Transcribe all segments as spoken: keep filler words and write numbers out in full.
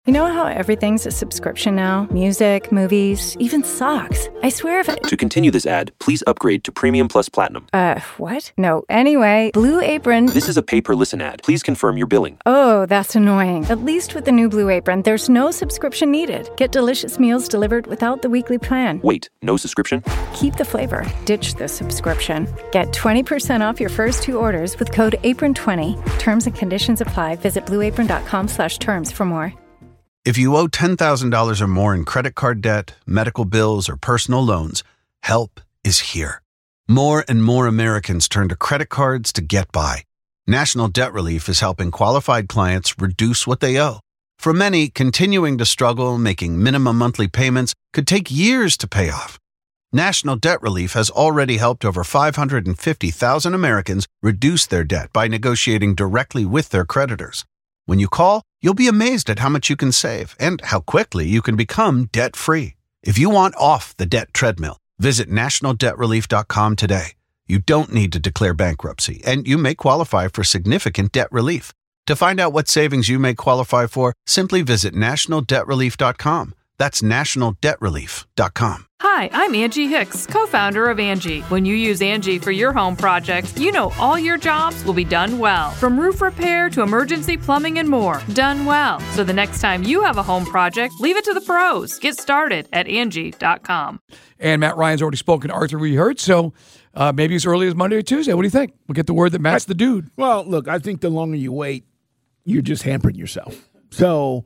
You know how everything's a subscription now? Music, movies, even socks. I swear if it... To continue this ad, please upgrade to Premium Plus Platinum. Uh, what? No. Anyway, Blue Apron... This is a pay-per-listen ad. Please confirm your billing. Oh, that's annoying. At least with the new Blue Apron, there's no subscription needed. Get delicious meals delivered without the weekly plan. Wait, no subscription? Keep the flavor. Ditch the subscription. Get twenty percent off your first two orders with code apron twenty. Terms and conditions apply. Visit blueapron.com slash terms for more. If you owe ten thousand dollars or more in credit card debt, medical bills, or personal loans, help is here. More and more Americans turn to credit cards to get by. National Debt Relief is helping qualified clients reduce what they owe. For many, continuing to struggle making minimum monthly payments could take years to pay off. National Debt Relief has already helped over five hundred fifty thousand Americans reduce their debt by negotiating directly with their creditors. When you call, you'll be amazed at how much you can save and how quickly you can become debt-free. If you want off the debt treadmill, visit national debt relief dot com today. You don't need to declare bankruptcy, and you may qualify for significant debt relief. To find out what savings you may qualify for, simply visit national debt relief dot com. That's national debt relief dot com. Hi, I'm Angie Hicks, co-founder of Angie. When you use Angie for your home projects, you know all your jobs will be done well. From roof repair to emergency plumbing and more, done well. So the next time you have a home project, leave it to the pros. Get started at Angie dot com. And Matt Ryan's already spoken to Arthur we heard, so uh, maybe as early as Monday or Tuesday. What do you think? We'll get the word that Matt's the dude. Well, look, I think the longer you wait, you're just hampering yourself. So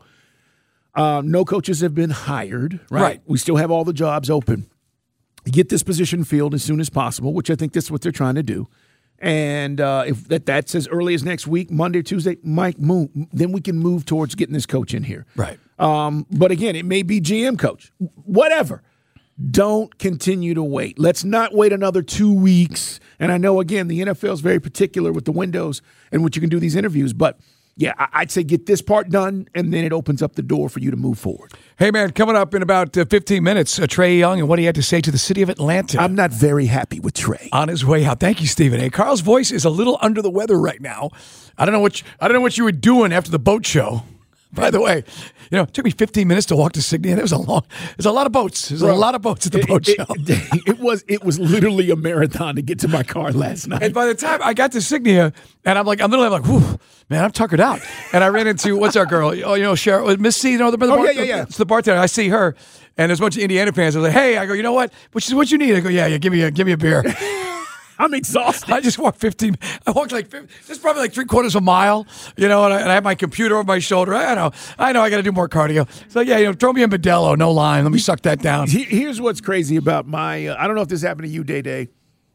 uh, no coaches have been hired, right? Right. We still have all the jobs open. Get this position filled as soon as possible, which I think that's what they're trying to do. And uh, if that, that's as early as next week, Monday, Tuesday, Mike, move, then we can move towards getting this coach in here. Right. Um, but again, it may be G M coach, whatever. Don't continue to wait. Let's not wait another two weeks. And I know, again, the N F L is very particular with the windows and what you can do these interviews. But, yeah, I'd say get this part done, and then it opens up the door for you to move forward. Hey, man, coming up in about uh, fifteen minutes, uh, Trae Young and what he had to say to the city of Atlanta. I'm not very happy with Trae. On his way out. Thank you, Stephen A. Carl's voice is a little under the weather right now. I don't know what you, I don't know what you were doing after the boat show. By the way, you know, it took me fifteen minutes to walk to Signia. There was a long, there's a lot of boats. There's Bro, a lot of boats at the it, boat it, show. It, it was it was literally a marathon to get to my car last night. And by the time I got to Signia, and I'm like, I'm literally like, whew, man, I'm tuckered out. And I ran into, what's our girl? Oh, you know, Cheryl, Miss C, you know, the, the oh, bar, yeah, yeah, yeah. It's the bartender. I see her, and there's a bunch of Indiana fans. I was like, hey, I go, you know what? Which is what you need. I go, yeah, yeah, give me a, give me a beer. I'm exhausted. I just walked fifteen. I walked like just probably like three quarters of a mile, you know, and I, and I have my computer over my shoulder. I know, I know, I got to do more cardio. So yeah, you know, throw me a Modelo, no lime. Let me suck that down. Here's what's crazy about my. Uh, I don't know if this happened to you, Day Day,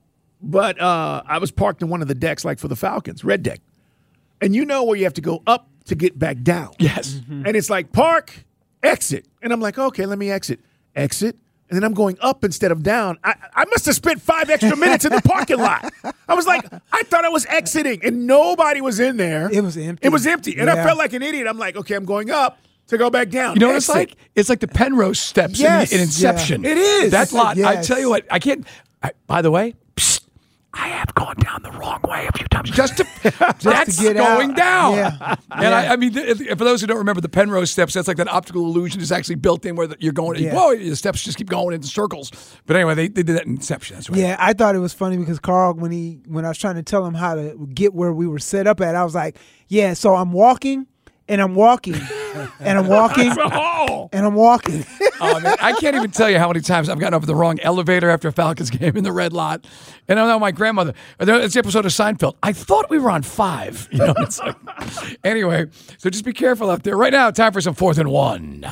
but uh, I was parked in one of the decks, like for the Falcons, red deck, and you know where you have to go up to get back down. Yes, mm-hmm. And it's like park, exit, and I'm like, okay, let me exit, exit. And then I'm going up instead of down. I, I must have spent five extra minutes in the parking lot. I was like, I thought I was exiting, and nobody was in there. It was empty. It was empty. And yeah. I felt like an idiot. I'm like, okay, I'm going up to go back down. You know what Exit. it's like? It's like the Penrose steps yes. in, in Inception. Yeah. It is. That lot, yes. I tell you what, I can't, I, by the way, psst, I have gone down the wrong way a few times. Just to, Just that's to get going out. down. Yeah. And yeah. I, I mean, for those who don't remember the Penrose steps, that's like that optical illusion is actually built in where you're going, Yeah. whoa, the steps just keep going into circles. But anyway, they, they did that in Inception. That's right. Yeah, I thought it was funny because Carl, when he when I was trying to tell him how to get where we were set up at, I was like, yeah, so I'm walking and I'm walking and I'm walking and I'm walking. Oh, man, I can't even tell you how many times I've gotten over the wrong elevator after a Falcons game in the red lot. And I know my grandmother, it's the episode of Seinfeld. I thought we were on five. You know, it's like, anyway, so just be careful out there. Right now, time for some fourth and one.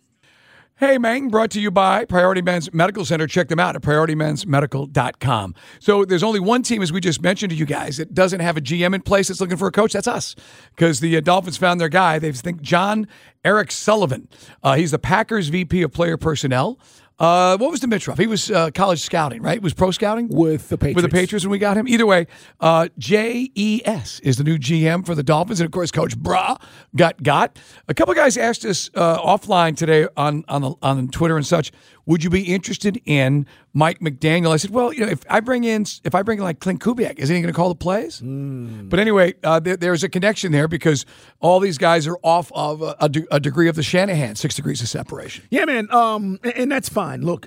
Hey, man, brought to you by Priority Men's Medical Center. Check them out at priority men's medical dot com. So there's only one team, as we just mentioned to you guys, that doesn't have a G M in place that's looking for a coach. That's us. Because the uh, Dolphins found their guy. They think John Eric Sullivan. Uh, he's the Packers V P of Player Personnel. Uh, what was Dimitrov? He was uh, college scouting, right? He was pro scouting? With the Patriots. With the Patriots when we got him. Either way, uh, J E S is the new G M for the Dolphins. And, of course, Coach Bra got got. A couple guys asked us uh, offline today on, on, the, on Twitter and such, would you be interested in Mike McDaniel. I said, well, you know, if I bring in if I bring in like Clint Kubiak, is he going to call the plays? Mm. But anyway, uh, there, there's a connection there because all these guys are off of a, a, de- a degree of the Shanahan, six degrees of separation. Yeah, man, um, and, and that's fine. Look,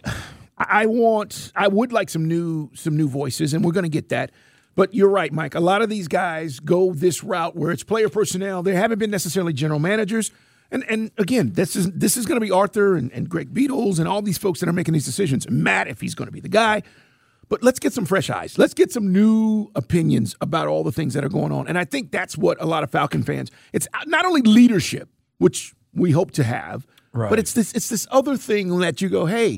I want, I would like some new, some new voices, and we're going to get that. But you're right, Mike. A lot of these guys go this route where it's player personnel. They haven't been necessarily general managers. And and again, this is this is going to be Arthur and, and Greg Beatles and all these folks that are making these decisions. Matt, if he's going to be the guy. But let's get some fresh eyes. Let's get some new opinions about all the things that are going on. And I think that's what a lot of Falcon fans, it's not only leadership, which we hope to have, right. but it's this it's this other thing that you go, hey,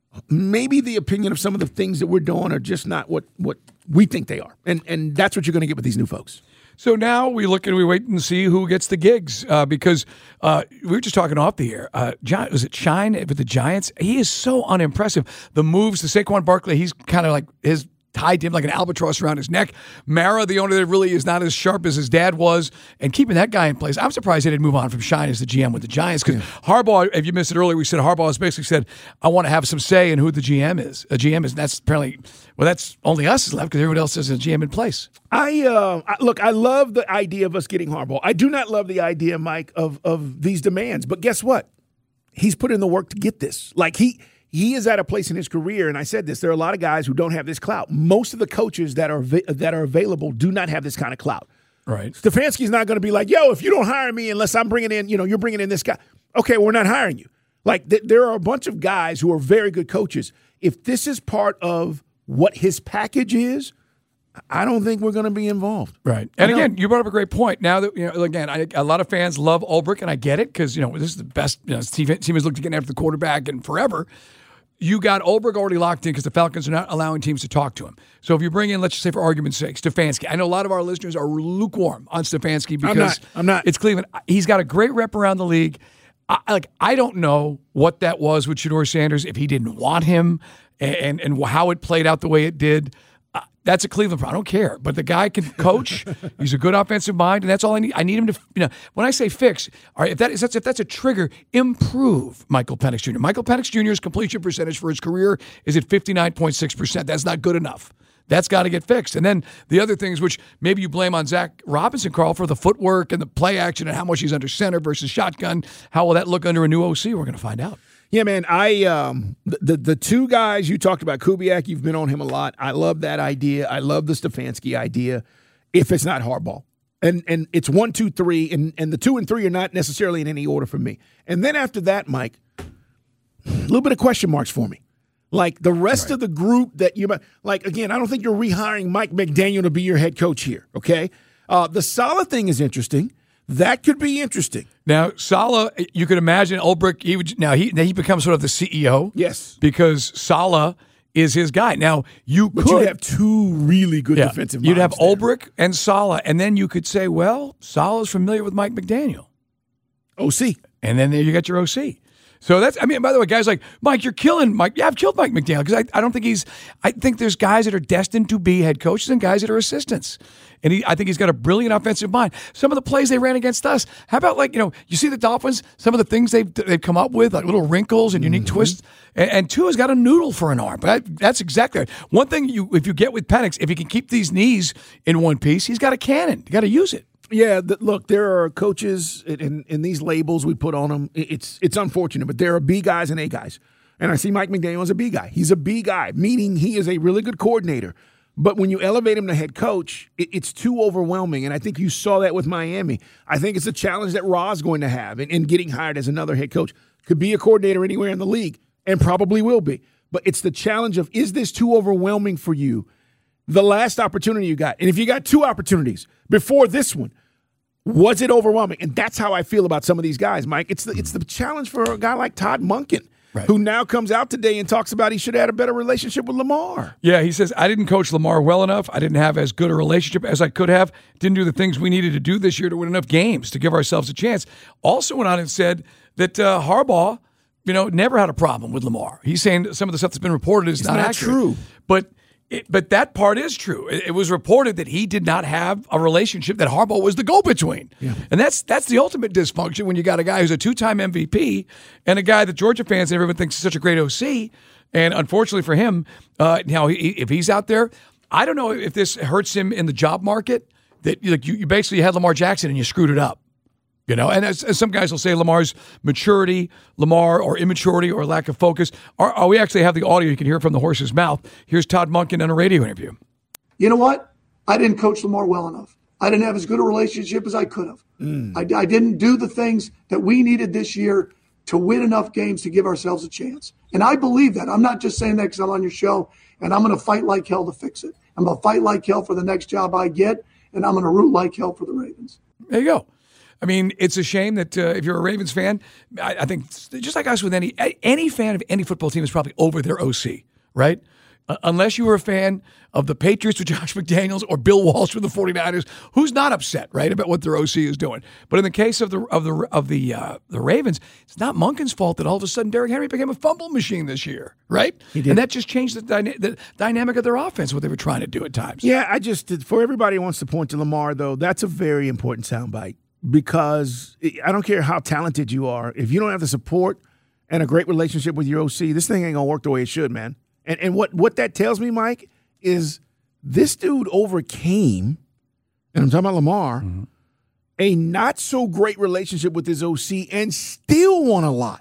maybe the opinion of some of the things that we're doing are just not what what we think they are. And and that's what you're going to get with these new folks. So now we look and we wait and see who gets the gigs uh, because uh, we were just talking off the air. Uh, Gi- was it Shine with the Giants? He is so unimpressive. The moves to Saquon Barkley, he's kind of like his tied him like an albatross around his neck. Mara, the owner, that really is not as sharp as his dad was, and keeping that guy in place. I'm surprised they didn't move on from Shine as the G M with the Giants because yeah. Harbaugh, if you missed it earlier, we said Harbaugh has basically said, I want to have some say in who the G M is. A G M is, and that's apparently, well, that's only us is left because everyone else has a G M in place. I, uh, I look, I love the idea of us getting Harbaugh. I do not love the idea, Mike, of of these demands. But guess what? He's put in the work to get this. Like he he is at a place in his career, and I said this, there are a lot of guys who don't have this clout. Most of the coaches that are that are available do not have this kind of clout. Right. Stefanski's not going to be like, yo, if you don't hire me unless I'm bringing in, you know, you're bringing in this guy. Okay, we're not hiring you. Like th- there are a bunch of guys who are very good coaches. If this is part of what his package is, I don't think we're going to be involved. Right. And again, you brought up a great point. Now that, you know, again, I, a lot of fans love Ulbrich, and I get it because, you know, this is the best, you know, team, team has looked to get after the quarterback and forever. You got Ulbrich already locked in because the Falcons are not allowing teams to talk to him. So if you bring in, let's just say for argument's sake, Stefanski. I know a lot of our listeners are lukewarm on Stefanski because I'm not. I'm not. It's Cleveland. He's got a great rep around the league. I, like I don't know what that was with Shedeur Sanders, if he didn't want him and, and, and how it played out the way it did. Uh, that's a Cleveland problem. I don't care. But the guy can coach. He's a good offensive mind, and that's all I need. I need him to, you know, when I say fix, all right, if, that is, if that's a trigger, improve Michael Penix Junior Michael Penix Junior's completion percentage for his career is at fifty-nine point six percent. That's not good enough. That's got to get fixed. And then the other things, which maybe you blame on Zach Robinson, Carl, for the footwork and the play action and how much he's under center versus shotgun. How will that look under a new O C? We're going to find out. Yeah, man. I um the, the the two guys you talked about, Kubiak, you've been on him a lot. I love that idea. I love the Stefanski idea. If it's not Harbaugh, and and it's one, two, three, and and the two and three are not necessarily in any order for me. And then after that, Mike, a little bit of question marks for me. Like the rest right. of the group that you like. Again, I don't think you're rehiring Mike McDaniel to be your head coach here. Okay, uh, the Saleh thing is interesting. That could be interesting. Now, Saleh, you could imagine Ulbrich, he would, now he he becomes sort of the C E O. Yes. Because Saleh is his guy. Now, you but could. But you'd have two really good yeah, defensive You'd have there. Ulbrich and Saleh, and then you could say, well, Saleh's familiar with Mike McDaniel. O C. And then there you got your O C. So that's, I mean, by the way, guys like, Mike, you're killing Mike. Yeah, I've killed Mike McDaniel because I, I don't think he's, I think there's guys that are destined to be head coaches and guys that are assistants. And he, I think he's got a brilliant offensive mind. Some of the plays they ran against us, how about like, you know, you see the Dolphins, some of the things they've, they've come up with, like little wrinkles and unique mm-hmm. twists. And, and Tua's got a noodle for an arm. But that, that's exactly right. One thing you, if you get with Penix, if he can keep these knees in one piece, he's got a cannon. You got to use it. Yeah, the, look, there are coaches in, in these labels we put on them. It's it's unfortunate, but there are B guys and A guys. And I see Mike McDaniel as a B guy. He's a B guy, meaning he is a really good coordinator. But when you elevate him to head coach, it, it's too overwhelming. And I think you saw that with Miami. I think it's a challenge that Ra's going to have in, in getting hired as another head coach. Could be a coordinator anywhere in the league and probably will be. But it's the challenge of, is this too overwhelming for you? The last opportunity you got. And if you got two opportunities before this one, was it overwhelming? And that's how I feel about some of these guys, Mike. It's the it's the challenge for a guy like Todd Monken, right. who now comes out today and talks about he should have had a better relationship with Lamar. Yeah, he says, I didn't coach Lamar well enough. I didn't have as good a relationship as I could have. Didn't do the things we needed to do this year to win enough games to give ourselves a chance. Also went on and said that uh, Harbaugh, you know, never had a problem with Lamar. He's saying some of the stuff that's been reported is it's not, not accurate. true. But It, but that part is true. It, it was reported that he did not have a relationship, that Harbaugh was the go-between. Yeah. And that's that's the ultimate dysfunction when you got a guy who's a two-time M V P and a guy that Georgia fans and everyone thinks is such a great O C And unfortunately for him, uh, now he, if he's out there, I don't know if this hurts him in the job market. That like you, you basically had Lamar Jackson and you screwed it up. You know, and as, as some guys will say, Lamar's maturity, Lamar or immaturity or lack of focus. Are, are we actually have the audio? You can hear from the horse's mouth. Here's Todd Monken in a radio interview. You know what? I didn't coach Lamar well enough. I didn't have as good a relationship as I could have. Mm. I, I didn't do the things that we needed this year to win enough games to give ourselves a chance. And I believe that. I'm not just saying that because I'm on your show, and I'm going to fight like hell to fix it. I'm going to fight like hell for the next job I get, and I'm going to root like hell for the Ravens. There you go. I mean, it's a shame that uh, if you're a Ravens fan, I, I think just like us with any any fan of any football team is probably over their O C, right? Uh, unless you were a fan of the Patriots with Josh McDaniels or Bill Walsh with the 49ers, who's not upset, right, about what their O C is doing. But in the case of the of the of the uh, the Ravens, it's not Monken's fault that all of a sudden Derrick Henry became a fumble machine this year, right? He did. And that just changed the, dyna- the dynamic of their offense, what they were trying to do at times. Yeah, I just, for everybody who wants to point to Lamar, though, that's a very important soundbite. Because I don't care how talented you are, if you don't have the support and a great relationship with your O C, this thing ain't gonna work the way it should, man. And and what, what that tells me, Mike, is this dude overcame, and I'm talking about Lamar, mm-hmm. a not so great relationship with his O C and still won a lot.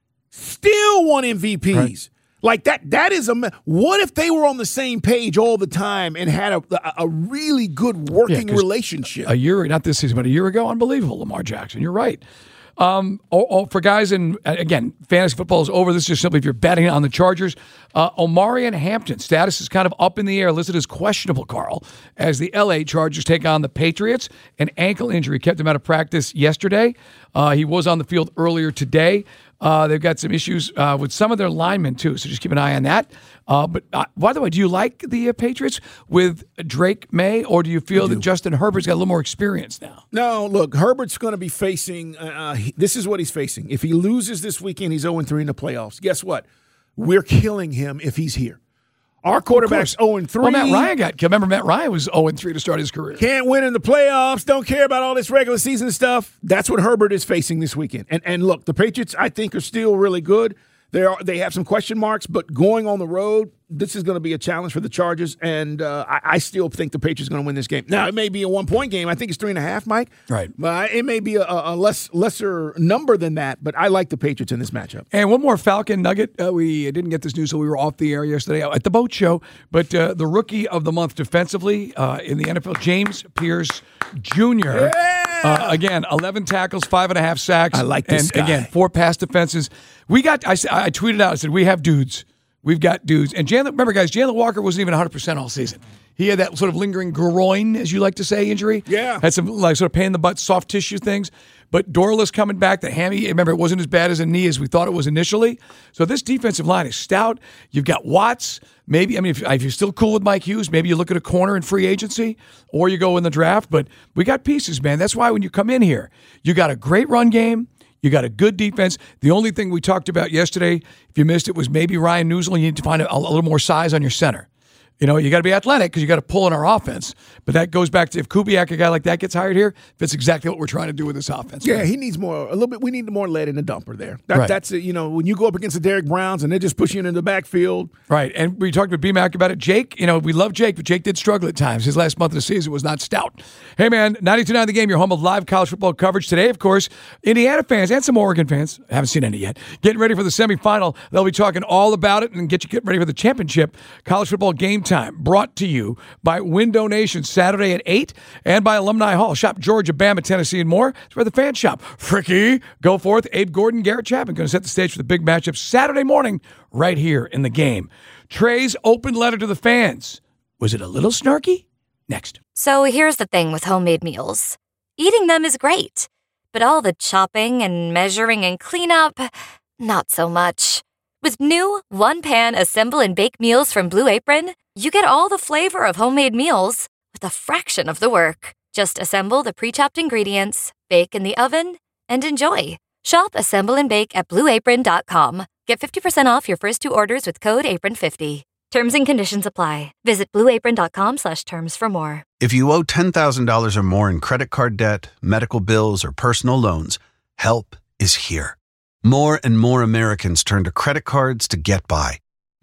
Still won M V Ps. Right. Like that, that is a. What if they were on the same page all the time and had a a, a really good working yeah, relationship? A year, not this season, but a year ago, unbelievable, Lamar Jackson. You're right. Um, oh, oh, for guys in, again, fantasy football is over. This is just simply if you're betting on the Chargers. Uh, Omarion Hampton, status is kind of up in the air, listed as questionable, Carl, as the L A Chargers take on the Patriots. An ankle injury kept him out of practice yesterday. Uh, he was on the field earlier today. Uh, they've got some issues uh, with some of their linemen, too, so just keep an eye on that. Uh, but, uh, by the way, do you like the uh, Patriots with Drake May, or do you feel do. that Justin Herbert's got a little more experience now? No, look, Herbert's going to be facing uh, – this is what he's facing. If he loses this weekend, he's oh and three in the playoffs. Guess what? We're killing him if he's here. Our quarterback's oh and three. Well, Matt Ryan got – remember, Matt Ryan was oh and three to start his career. Can't win in the playoffs, don't care about all this regular season stuff. That's what Herbert is facing this weekend. And and look, the Patriots, I think, are still really good. They are, they have some question marks, but going on the road, this is going to be a challenge for the Chargers, and uh, I, I still think the Patriots are going to win this game. Now, it may be a one-point game. I think it's three and a half, Mike. Right. But it may be a, a less lesser number than that, but I like the Patriots in this matchup. And one more Falcon nugget. Uh, we didn't get this news, so we were off the air yesterday at the boat show. But uh, the Rookie of the Month defensively uh, in the N F L, James Pierce Junior Yeah! Uh, again, eleven tackles, five and a half sacks. I like this and, guy. again, four pass defenses. We got. I, I tweeted out. I said we have dudes. We've got dudes. And Jalen, remember, guys, Jalen Walker wasn't even one hundred percent all season. He had that sort of lingering groin, as you like to say, injury. Yeah. Had some like sort of pain in the butt, soft tissue things. But Dorless coming back, the hammy, remember, it wasn't as bad as a knee as we thought it was initially. So this defensive line is stout. You've got Watts. Maybe, I mean, if, if you're still cool with Mike Hughes, maybe you look at a corner in free agency or you go in the draft. But we got pieces, man. That's why when you come in here, you got a great run game. You got a good defense. The only thing we talked about yesterday, if you missed it, was maybe Ryan Newsel. You need to find a, a little more size on your center. You know, you got to be athletic because you got to pull in our offense. But that goes back to if Kubiak, a guy like that, gets hired here, that's exactly what we're trying to do with this offense. Yeah, man. he needs more, a little bit. We need more lead in the dumper there. That, right. That's, you know, when you go up against the Derrick Browns and they're just pushing you into the backfield. Right. And we talked with B-Mac about it. Jake, you know, we love Jake, but Jake did struggle at times. His last month of the season was not stout. Hey, man, ninety-two point nine The Game, your home of live college football coverage. Today, of course, Indiana fans and some Oregon fans, I haven't seen any yet, getting ready for the semifinal. They'll be talking all about it and get you getting ready for the championship. College football game time brought to you by Window Nation Saturday at eight and by Alumni Hall. Shop Georgia, Bama, Tennessee, and more. It's where the fans shop. Fricky, go forth. Abe Gordon, Garrett Chapman going to set the stage for the big matchup Saturday morning right here in the game. Trey's open letter to the fans. Was it a little snarky? Next. So here's the thing with homemade meals. Eating them is great, but all the chopping and measuring and cleanup, not so much. With new one-pan assemble and bake meals from Blue Apron, you get all the flavor of homemade meals with a fraction of the work. Just assemble the pre-chopped ingredients, bake in the oven, and enjoy. Shop Assemble and Bake at blue apron dot com. Get fifty percent off your first two orders with code apron fifty. Terms and conditions apply. Visit blue apron dot com slash terms for more. If you owe ten thousand dollars or more in credit card debt, medical bills, or personal loans, help is here. More and more Americans turn to credit cards to get by.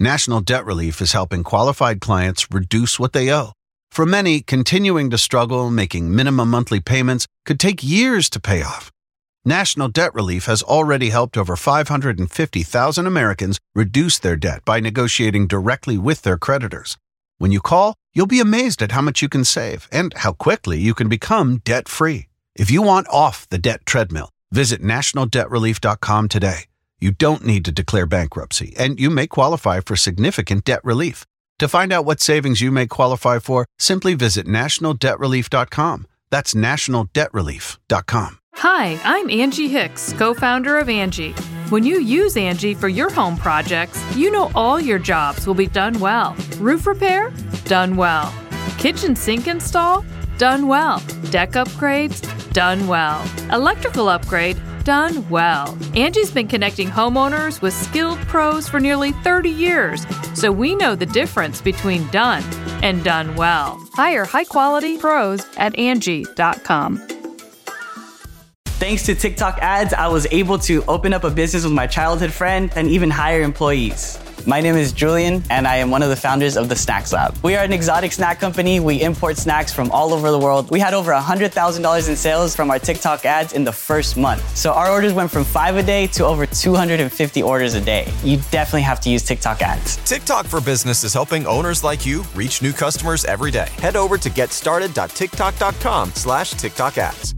National Debt Relief is helping qualified clients reduce what they owe. For many, continuing to struggle making minimum monthly payments could take years to pay off. National Debt Relief has already helped over five hundred fifty thousand Americans reduce their debt by negotiating directly with their creditors. When you call, you'll be amazed at how much you can save and how quickly you can become debt-free. If you want off the debt treadmill, visit national debt relief dot com today. You don't need to declare bankruptcy, and you may qualify for significant debt relief. To find out what savings you may qualify for, simply visit national debt relief dot com. That's national debt relief dot com. Hi, I'm Angie Hicks, co-founder of Angie. When you use Angie for your home projects, you know all your jobs will be done well. Roof repair? Done well. Kitchen sink install? Done well. Deck upgrades? Done well. Electrical upgrade? Done well. Angie's been connecting homeowners with skilled pros for nearly thirty years, so we know the difference between done and done well. Hire high-quality pros at Angie dot com. Thanks to TikTok ads, I was able to open up a business with my childhood friend and even hire employees. My name is Julian, and I am one of the founders of the Snacks Lab. We are an exotic snack company. We import snacks from all over the world. We had over one hundred thousand dollars in sales from our TikTok ads in the first month. So our orders went from five a day to over two hundred fifty orders a day. You definitely have to use TikTok ads. TikTok for Business is helping owners like you reach new customers every day. Head over to get started dot tiktok dot com slash TikTok ads.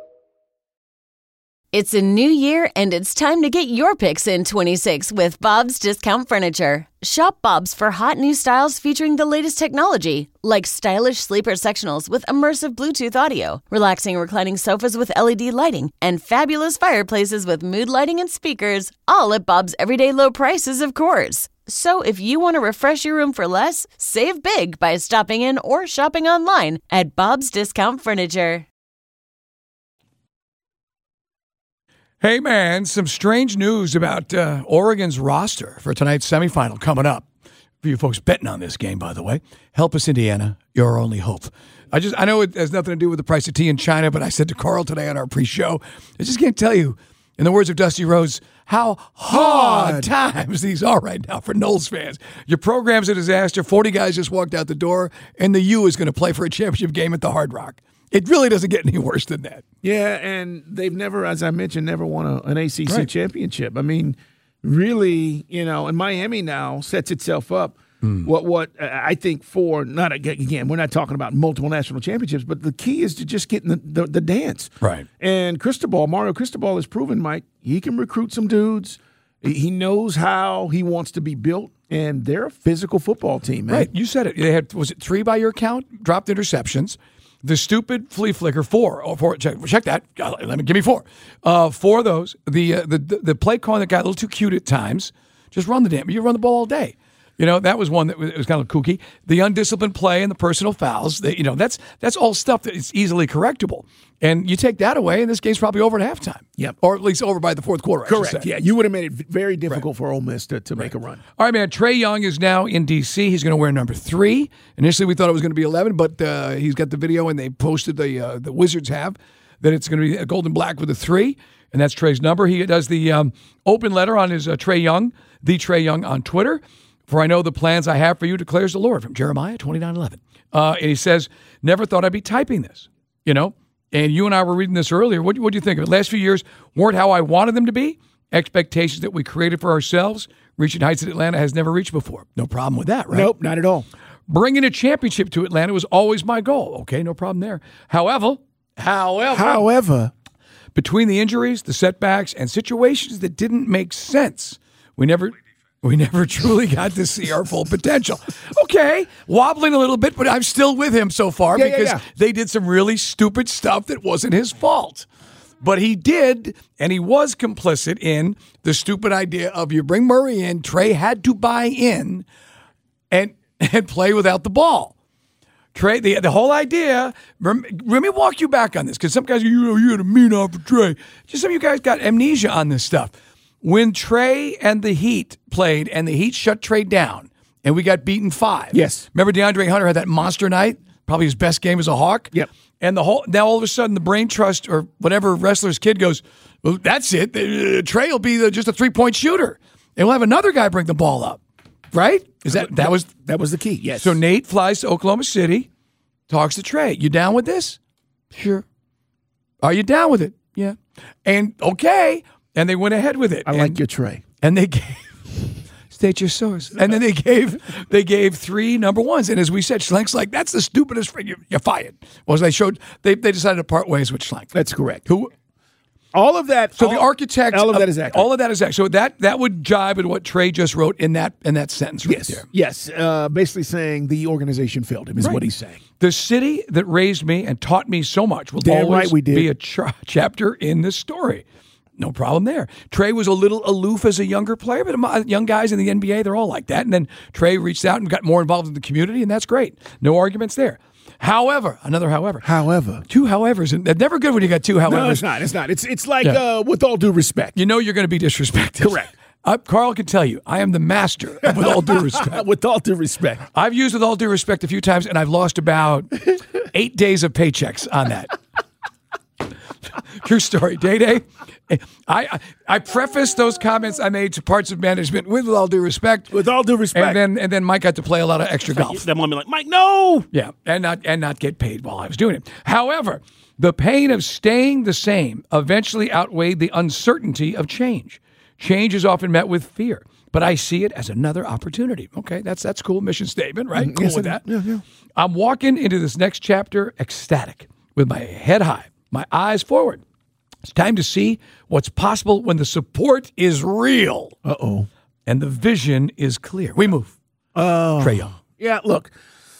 It's a new year, and it's time to get your picks in twenty-six with Bob's Discount Furniture. Shop Bob's for hot new styles featuring the latest technology, like stylish sleeper sectionals with immersive Bluetooth audio, relaxing reclining sofas with L E D lighting, and fabulous fireplaces with mood lighting and speakers, all at Bob's everyday low prices, of course. So if you want to refresh your room for less, save big by stopping in or shopping online at Bob's Discount Furniture. Hey, man, some strange news about uh, Oregon's roster for tonight's semifinal coming up. For you folks betting on this game, by the way, help us, Indiana, your only hope. I just I know it has nothing to do with the price of tea in China, but I said to Carl today on our pre-show, I just can't tell you, in the words of Dusty Rhodes, how hard times these are right now for Knowles fans. Your program's a disaster. forty guys just walked out the door, and the U is going to play for a championship game at the Hard Rock. It really doesn't get any worse than that. Yeah, and they've never, as I mentioned, never won a, an A C C right. championship. I mean, really, you know, and Miami now sets itself up. Mm. What what I think for, not again, we're not talking about multiple national championships, but the key is to just get in the, the, the dance. Right. And Cristobal, Mario Cristobal has proven, Mike, he can recruit some dudes. He knows how he wants to be built, and they're a physical football team, man. Right. You said it. They had, was it three by your count? Dropped interceptions. The stupid flea flicker, four. Oh, four check, check that. Let me give me four. Uh, four of those. The, uh, the the play calling that got a little too cute at times. Just run the damn. You run the ball all day. You know, that was one that was, it was kind of kooky. The undisciplined play and the personal fouls. They, you know, that's that's all stuff that is easily correctable. And you take that away, and this game's probably over at halftime. Yep. Or at least over by the fourth quarter. I Correct. should say. Yeah, you would have made it very difficult right. for Ole Miss to, to right. make a run. All right, man. Trae Young is now in D C. He's going to wear number three. Initially, we thought it was going to be eleven, but uh, he's got the video, and they posted the uh, the Wizards have that it's going to be a gold and black with a three, and that's Trae's number. He does the um, open letter on his uh, Trae Young, the Trae Young on Twitter. For I know the plans I have for you, declares the Lord, from Jeremiah twenty-nine eleven. Uh, and he says, never thought I'd be typing this, you know? And you and I were reading this earlier. What do you think of it? Last few years weren't how I wanted them to be. Expectations that we created for ourselves, reaching heights that Atlanta has never reached before. No problem with that, right? Nope, not at all. Bringing a championship to Atlanta was always my goal. Okay, no problem there. However, however, however, between the injuries, the setbacks, and situations that didn't make sense, we never... We never truly got to see our full potential. Okay, wobbling a little bit, but I'm still with him so far yeah, because yeah, yeah. they did some really stupid stuff that wasn't his fault. But he did, and he was complicit in the stupid idea of you bring Murray in, Trae had to buy in and and play without the ball. Trae, the, the whole idea, let me walk you back on this, because some guys go, you know, you had a mean off for Trae. Just some of you guys got amnesia on this stuff. When Trae and the Heat played and the Heat shut Trae down and we got beaten five. Yes. Remember DeAndre Hunter had that monster night? Probably his best game as a Hawk. Yep. And the whole now all of a sudden the brain trust or whatever wrestler's kid goes, well, that's it. Uh, Trae will be the, just a three-point shooter. And we'll have another guy bring the ball up. Right? Is that that was that was the key? Yes. So Nate flies to Oklahoma City, talks to Trey. You down with this? Sure. Are you down with it? Yeah. And okay. And they went ahead with it. I and, like your Trey. And they gave state your source. And then they gave they gave three number ones. And as we said, Schlenk's like, that's the stupidest thing. You're, you're fired. Well, they showed they they decided to part ways with Schlenk. That's correct. Who all of that So all, the architect all of that is accurate. All of that is accurate. So that that would jive with what Trey just wrote in that in that sentence right yes. there. Yes. Uh, basically saying the organization failed him is Right. what he's saying. The city that raised me and taught me so much will Damn always right we did. be a tra- chapter in this story. No problem there. Trey was a little aloof as a younger player, but my- young guys in the N B A, they're all like that. And then Trey reached out and got more involved in the community, and that's great. No arguments there. However, another however. However. Two howevers. And they're never good when you got two howevers. No, it's not. It's not. It's it's like, Yeah. uh, with all due respect. You know you're going to be disrespected. Correct. Uh, Carl can tell you, I am the master of with all due respect. With all due respect. I've used with all due respect a few times, and I've lost about eight days of paychecks on that. True story. Day Day, I, I prefaced those comments I made to parts of management with, with all due respect. With all due respect. And then and then Mike got to play a lot of extra golf. That moment, like Mike, no. Yeah, and not and not get paid while I was doing it. However, the pain of staying the same eventually outweighed the uncertainty of change. Change is often met with fear, but I see it as another opportunity. Okay, that's that's cool mission statement, right? Cool Yes, with it- that. yeah, yeah. I'm walking into this next chapter ecstatic, with my head high, my eyes forward. It's time to see what's possible when the support is real. Uh-oh. And the vision is clear. We move. Oh. Trae Young. Yeah, look.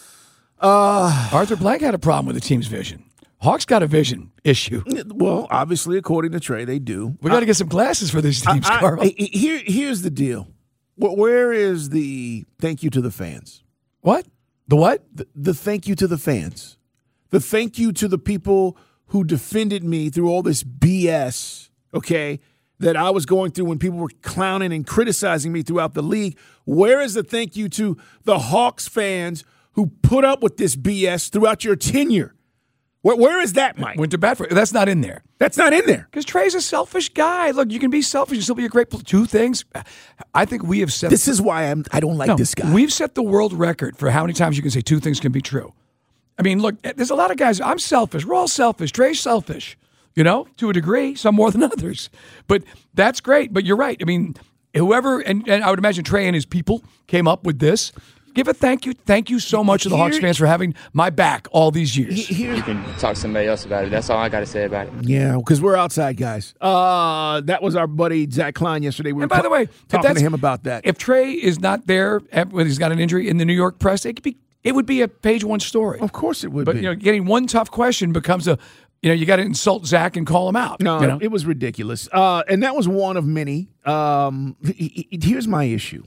Uh, Arthur Blank had a problem with the team's vision. Hawks got a vision issue. well, obviously, according to Trey, they do. We got to get some glasses for these teams, I- I- Carl. I- here, here's the deal. Wh- Where is the thank you to the fans? What? The what? The, the thank you to the fans. The thank you to the people who defended me through all this B S, okay, that I was going through when people were clowning and criticizing me throughout the league. Where is the thank you to the Hawks fans who put up with this B S throughout your tenure? Where, where is that, Mike? Went to bat for it. That's not in there. That's not in there. Because Trey's a selfish guy. Look, you can be selfish and still be a great player. Two things. I think we have set. This is why I'm, I don't like No, this guy. We've set the world record for how many times you can say two things can be true. I mean, look, there's a lot of guys. I'm selfish. We're all selfish. Trey's selfish, you know, to a degree, some more than others. But that's great. But you're right. I mean, whoever, and, and I would imagine Trey and his people came up with this. Give a thank you. Thank you so much to the Here- Hawks fans for having my back all these years. You can talk to somebody else about it. That's all I got to say about it. Yeah, because we're outside guys. Uh, that was our buddy Zach Klein yesterday. We were And by ta- the way, if talking to that's- him about that. If Trey is not there at- when he's got an injury in the New York press, it could be. It would be a page one story. Of course it would but, be. you know, getting one tough question becomes a, you know, you got to insult Zach and call him out. No, you know? it was ridiculous. Uh, and that was one of many. Um, he- he- here's my issue.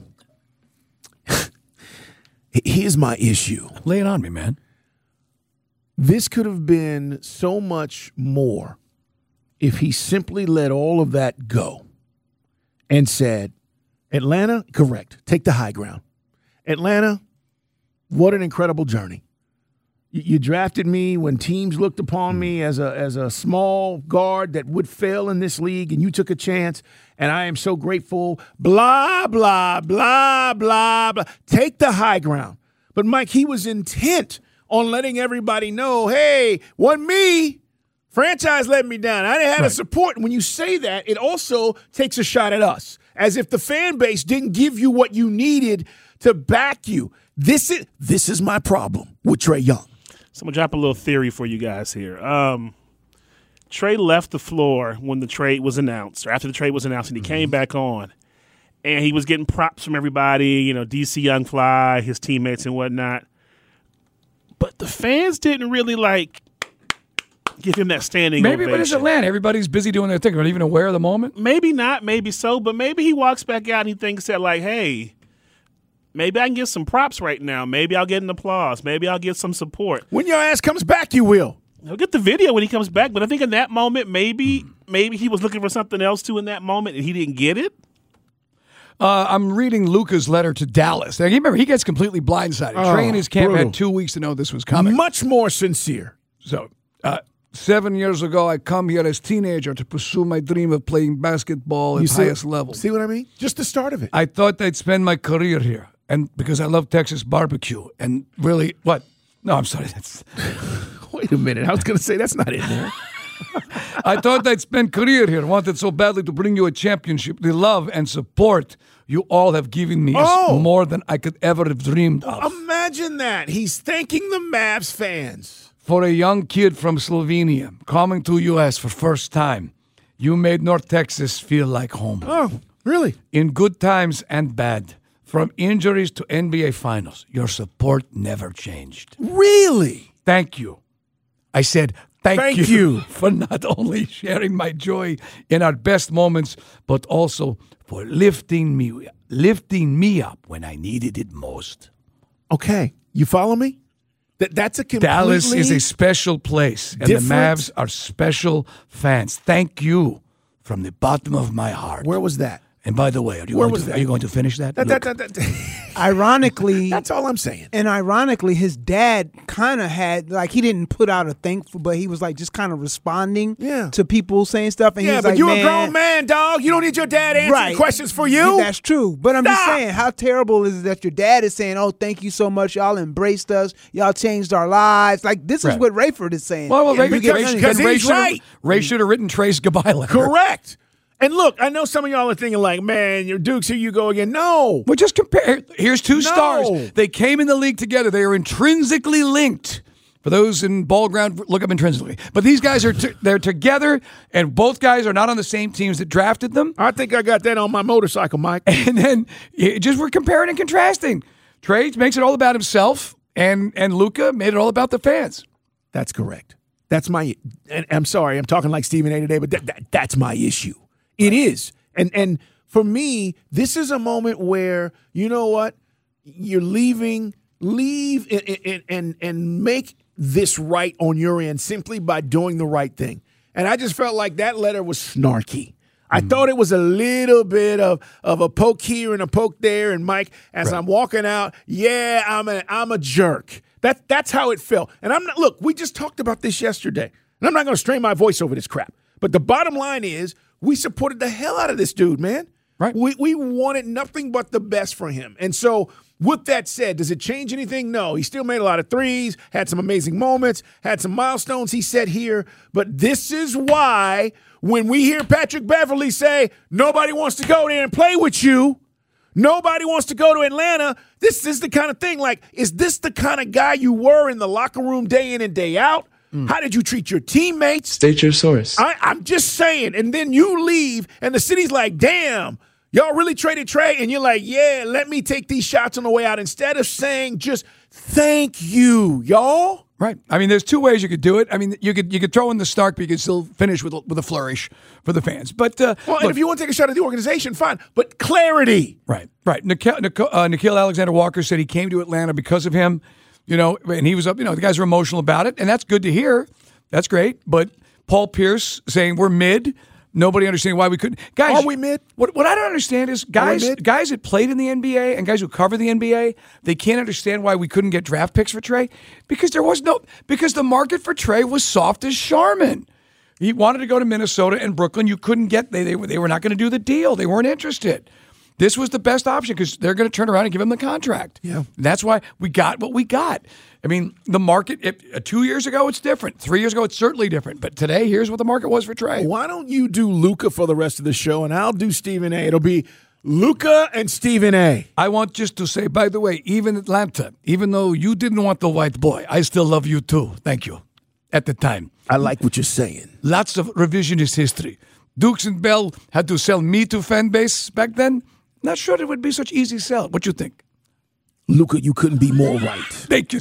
Here's my issue. Lay it on me, man. This could have been so much more if he simply let all of that go and said, Atlanta, correct, take the high ground. Atlanta, what an incredible journey. You, you drafted me when teams looked upon me as a as a small guard that would fail in this league, and you took a chance, and I am so grateful. Blah, blah, blah, blah, blah. Take the high ground. But, Mike, he was intent on letting everybody know, hey, wasn't me. Franchise let me down. I didn't have Right. the support. And when you say that, it also takes a shot at us, as if the fan base didn't give you what you needed to back you. This is this is my problem with Trae Young. So I'm going to drop a little theory for you guys here. Um, Trey left the floor when the trade was announced, or after the trade was announced, and he came back on. And he was getting props from everybody, you know, D C Young Fly, his teammates and whatnot. But the fans didn't really, like, give him that standing Maybe, ovation. but it's Atlanta. Everybody's busy doing their thing. They're not even aware of the moment. Maybe not, maybe so, but maybe he walks back out and he thinks that, like, hey, maybe I can get some props right now. Maybe I'll get an applause. Maybe I'll get some support. When your ass comes back, you will. He'll get the video when he comes back, but I think in that moment, maybe maybe he was looking for something else too in that moment and he didn't get it. Uh, I'm reading Luka's letter to Dallas. Now, you remember, he gets completely blindsided. Oh, Trey and his camp brutal. had two weeks to know this was coming. Much more sincere. So, uh, seven years ago, I come here as teenager to pursue my dream of playing basketball at You see, highest level. see what I mean? Just the start of it. I thought I'd spend my career here. and because I love Texas barbecue. And really, what? No, I'm sorry. That's. Wait a minute. I was going to say that's not in there. I thought I'd spend career here. Wanted so badly to bring you a championship. The love and support you all have given me Oh. is more than I could ever have dreamed of. Imagine that. He's thanking the Mavs fans. For a young kid from Slovenia coming to U S for first time, you made North Texas feel like home. Oh, really? In good times and bad. From injuries to N B A Finals, your support never changed. Really? Thank you. I said, thank, Thank you, you. for not only sharing my joy in our best moments, but also for lifting me, lifting me up when I needed it most. Okay. You follow me? That That's a completely... Dallas is a special place, and different- the Mavs are special fans. Thank you from the bottom of my heart. Where was that? And by the way, are you, Where going, was to, that? are you going to finish that? That, Look. that, that, that- Ironically, That's all I'm saying. and ironically, his dad kind of had like he didn't put out a thankful, but he was like just kind of responding Yeah. to people saying stuff. And he Yeah, was but like, you're man, a grown man, dog. You don't need your dad answering Right. questions for you. That's true. But I'm just Stop. saying, how terrible is it that your dad is saying, oh, thank you so much. Y'all embraced us. Y'all changed our lives. Like, this is Right. what Rayford is saying. Well, well Ray, You get Ray, none of because then Ray he's should have- right. Ray should have written Trey's goodbye letter. Correct. And look, I know some of y'all are thinking like, man, your Dukes, here you go again. No. Well, just compare. Here's two No. stars. They came in the league together. They are intrinsically linked. For those in ball ground, look up intrinsically. But these guys are t- they're together, and both guys are not on the same teams that drafted them. I think I got that on my motorcycle, Mike. And then it just we're comparing and contrasting. Trey makes it all about himself, and and Luka made it all about the fans. That's correct. That's my, and I'm sorry, I'm talking like Stephen A today, but that, that, that's my issue. It is. And and for me, this is a moment where, you know what, you're leaving, leave and, and, and, and make this right on your end simply by doing the right thing. And I just felt like that letter was snarky. I Mm. thought it was a little bit of, of a poke here and a poke there. And Mike, as Right. I'm walking out, yeah, I'm a I'm a jerk. That that's how it felt. And I'm not look, we just talked about this yesterday. And I'm not gonna strain my voice over this crap. But the bottom line is we supported the hell out of this dude, man. Right. We we wanted nothing but the best for him. And so with that said, does it change anything? No. He still made a lot of threes, had some amazing moments, had some milestones he set here. But this is why when we hear Patrick Beverley say, nobody wants to go there and play with you, nobody wants to go to Atlanta, this is the kind of thing. Like, is this the kind of guy you were in the locker room day in and day out? Mm. How did you treat your teammates? State your source. I, I'm just saying. And then you leave, and the city's like, damn, y'all really traded Trey? And you're like, yeah, let me take these shots on the way out. Instead of saying just thank you, y'all. Right. I mean, there's two ways you could do it. I mean, you could you could throw in the Stark, but you could still finish with a, with a flourish for the fans. But uh, well, and look, if you want to take a shot at the organization, fine. But clarity. Right. Right. Nikhil, Nikhil, uh, Nikhil Alexander Walker said he came to Atlanta because of him. You know, and he was up. You know, the guys are emotional about it, and that's good to hear. That's great. But Paul Pierce saying we're mid. Nobody understanding why we couldn't. Guys, are we mid? What what I don't understand is guys guys that played in the N B A and guys who cover the N B A, they can't understand why we couldn't get draft picks for Trey because there was no because the market for Trey was soft as Charmin. He wanted to go to Minnesota and Brooklyn. You couldn't get they they were they were not going to do the deal. They weren't interested. This was the best option because they're going to turn around and give him the contract. Yeah, that's why we got what we got. I mean, the market, it, uh, two years ago, it's different. Three years ago, it's certainly different. But today, here's what the market was for Trey. Why don't you do Luka for the rest of the show, and I'll do Stephen A. It'll be Luka and Stephen A. I want just to say, by the way, even Atlanta, even though you didn't want the white boy, I still love you too. Thank you. At the time. I like what you're saying. Lots of revisionist history. Dukes and Bell had to sell me to fan base back then. Not sure it would be such easy sell. What you think? Luka, you couldn't be more right. Thank you.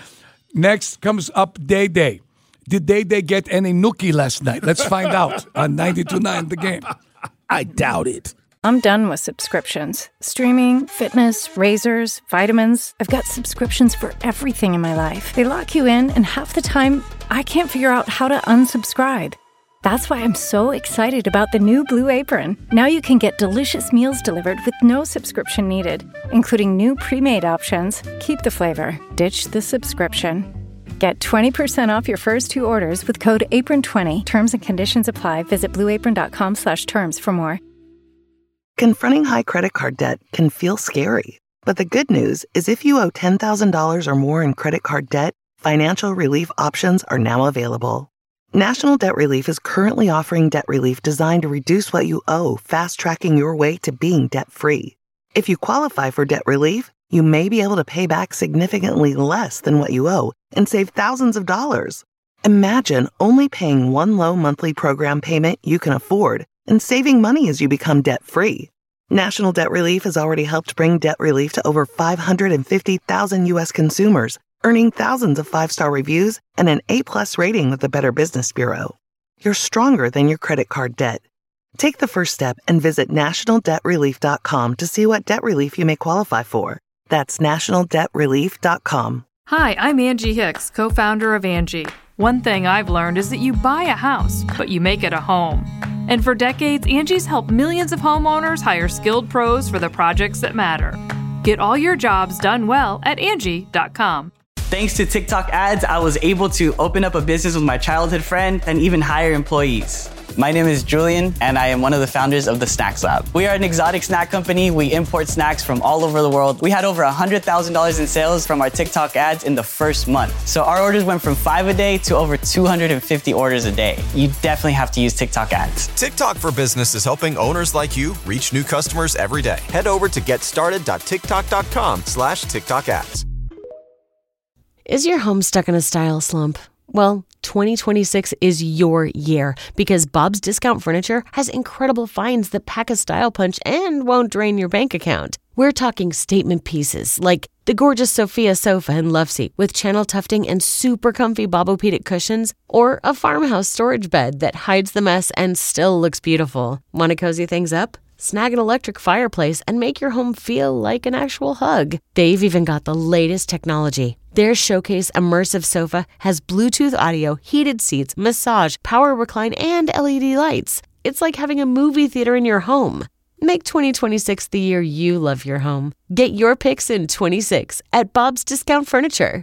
Next comes up Day Day. Did Day Day get any nookie last night? Let's find out on ninety-two point nine The Game. I doubt it. I'm done with subscriptions. Streaming, fitness, razors, vitamins. I've got subscriptions for everything in my life. They lock you in, and half the time, I can't figure out how to unsubscribe. That's why I'm so excited about the new Blue Apron. Now you can get delicious meals delivered with no subscription needed, including new pre-made options. Keep the flavor, ditch the subscription. Get twenty percent off your first two orders with code apron twenty. Terms and conditions apply. Visit blueapron.com slash terms for more. Confronting high credit card debt can feel scary. But the good news is if you owe ten thousand dollars or more in credit card debt, financial relief options are now available. National Debt Relief is currently offering debt relief designed to reduce what you owe, fast-tracking your way to being debt-free. If you qualify for debt relief, you may be able to pay back significantly less than what you owe and save thousands of dollars. Imagine only paying one low monthly program payment you can afford and saving money as you become debt-free. National Debt Relief has already helped bring debt relief to over five hundred fifty thousand U S consumers, earning thousands of five-star reviews and an A-plus rating with the Better Business Bureau. You're stronger than your credit card debt. Take the first step and visit national debt relief dot com to see what debt relief you may qualify for. That's national debt relief dot com. Hi, I'm Angie Hicks, co-founder of Angie. One thing I've learned is that you buy a house, but you make it a home. And for decades, Angie's helped millions of homeowners hire skilled pros for the projects that matter. Get all your jobs done well at Angie dot com. Thanks to TikTok ads, I was able to open up a business with my childhood friend and even hire employees. My name is Julian, and I am one of the founders of the Snacks Lab. We are an exotic snack company. We import snacks from all over the world. We had over one hundred thousand dollars in sales from our TikTok ads in the first month. So our orders went from five a day to over two hundred fifty orders a day. You definitely have to use TikTok ads. TikTok for Business is helping owners like you reach new customers every day. Head over to get started dot tiktok dot com slash TikTok ads. Is your home stuck in a style slump? Well, twenty twenty-six is your year because Bob's Discount Furniture has incredible finds that pack a style punch and won't drain your bank account. We're talking statement pieces like the gorgeous Sophia sofa and love seat with channel tufting and super comfy Bobopedic cushions, or a farmhouse storage bed that hides the mess and still looks beautiful. Want to cozy things up? Snag an electric fireplace and make your home feel like an actual hug. They've even got the latest technology. Their Showcase Immersive Sofa has Bluetooth audio, heated seats, massage, power recline, and L E D lights. It's like having a movie theater in your home. Make twenty twenty-six the year you love your home. Get your picks in twenty-six at Bob's Discount Furniture.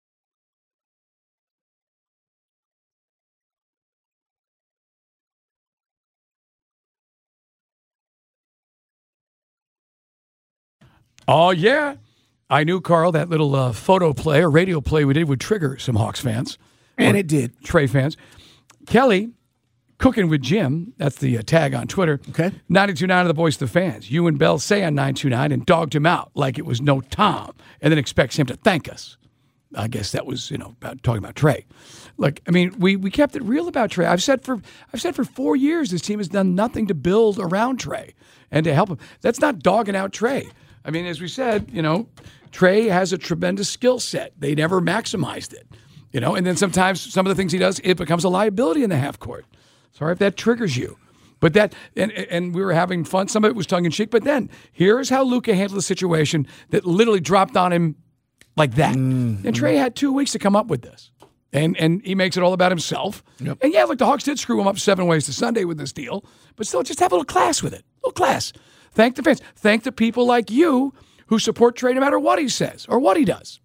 Oh, yeah. I knew, Carl, that little uh, photo play or radio play we did would trigger some Hawks fans. And it did. Trey fans. Kelly, Cooking with Jim, that's the uh, tag on Twitter. Okay. ninety-two point nine of the voice of the fans. You and Bell say on nine two nine and dogged him out like it was no Tom and then expects him to thank us. I guess that was, you know, about talking about Trey. Look, I mean, we, we kept it real about Trey. I've said for I've said for four years this team has done nothing to build around Trey and to help him. That's not dogging out Trey. I mean, as we said, you know, Trey has a tremendous skill set. They never maximized it, you know, and then sometimes some of the things he does, it becomes a liability in the half court. Sorry if that triggers you. But that, and and we were having fun. Some of it was tongue-in-cheek. But then here's how Luka handled the situation that literally dropped on him like that. Mm-hmm. And Trey had two weeks to come up with this. And and he makes it all about himself. Yep. And yeah, look, the Hawks did screw him up seven ways to Sunday with this deal. But still, just have a little class with it. A little class. Thank the fans. Thank the people like you who support Trey no matter what he says or what he does.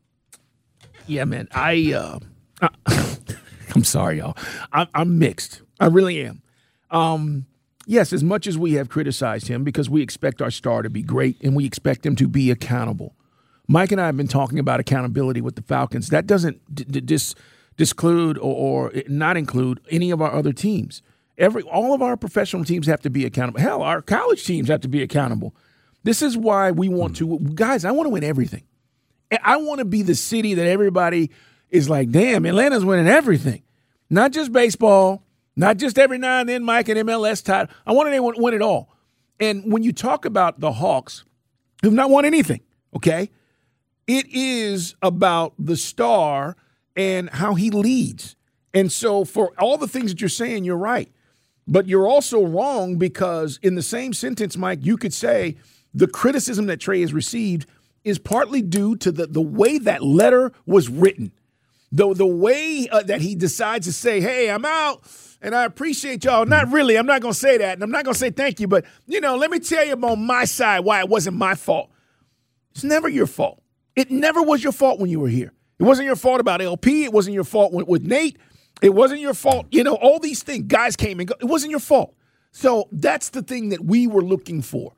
Yeah, man. I, uh, I'm sorry, y'all. I, I'm mixed. I really am. Um, yes, as much as we have criticized him because we expect our star to be great and we expect him to be accountable. Mike and I have been talking about accountability with the Falcons. That doesn't d- d- dis- disclude or, or not include any of our other teams. Every all of our professional teams have to be accountable. Hell, our college teams have to be accountable. This is why we want to, guys, I want to win everything. I want to be the city that everybody is like, damn, Atlanta's winning everything. Not just baseball, not just every now and then Mike and M L S title. I want to win it all. And when you talk about the Hawks, who've not won anything, okay, it is about the star and how he leads. And so for all the things that you're saying, you're right. But you're also wrong because in the same sentence, Mike, you could say the criticism that Trey has received is partly due to the, the way that letter was written. The, the way uh, that he decides to say, hey, I'm out and I appreciate y'all. Not really. I'm not going to say that. And I'm not going to say thank you. But, you know, let me tell you on my side why it wasn't my fault. It's never your fault. It never was your fault when you were here. It wasn't your fault about L P. It wasn't your fault with, with Nate. It wasn't your fault. You know, all these things, guys came and go. It wasn't your fault. So that's the thing that we were looking for.